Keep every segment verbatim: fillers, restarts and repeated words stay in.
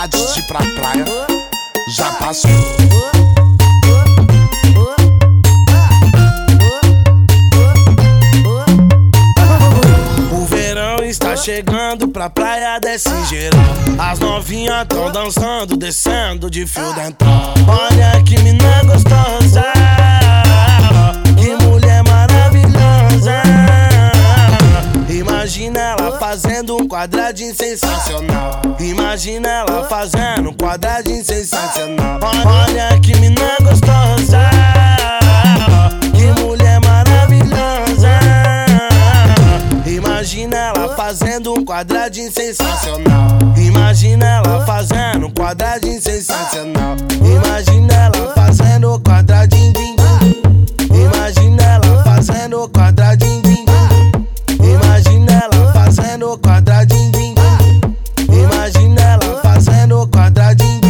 vontade de ir pra praia já passou. O verão está chegando, pra praia desce geral. As novinhas tão dançando, descendo de fio dental. Olha que mina gostosa, que mulher maravilhosa. Imagina ela fazendo um quadradinho sensacional. Imagina ela fazendo um quadradinho sensacional. Olha que mina gostosa, que mulher maravilhosa. Imagina ela fazendo um quadradinho sensacional. Imagina ela fazendo um quadradinho sensacional. Imagina ela fazendo um quadradinho. Imagina ela fazendo um quadradinho. Imagina ela fazendo quadradinho. Imagina ela fazendo quadradinho.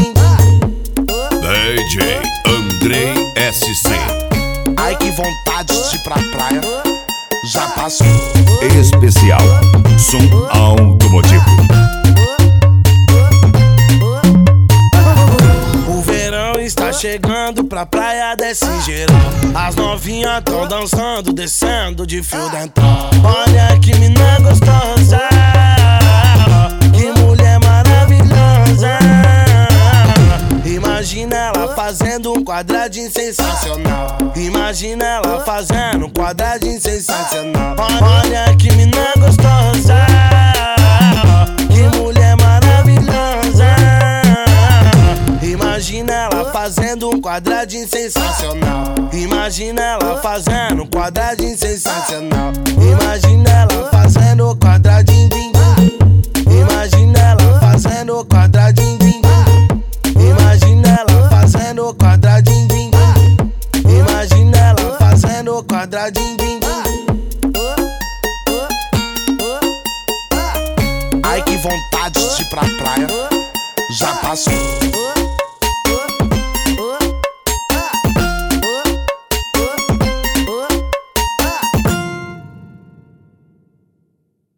D J Andrei S C. Ai que vontade de ir pra praia já passou. Especial som automotivo. O verão está chegando, pra praia desce geral. As novinhas tão dançando, descendo de fio dental. Olha que mina gostosa, que mulher maravilhosa. Imagina ela fazendo um quadradinho sensacional. Imagina ela fazendo um quadradinho sensacional. Olha que mina gostosa, que mulher maravilhosa. Imagina ela fazendo um quadradinho sensacional. Imagina ela fazendo um quadradinho sensacional. Imagina ela fazendo quadradinho. Imagina ela fazendo quadradinho. Imagina ela fazendo quadradinho. Imagina ela fazendo quadradinho. Ai que vontade de ir pra praia já passou.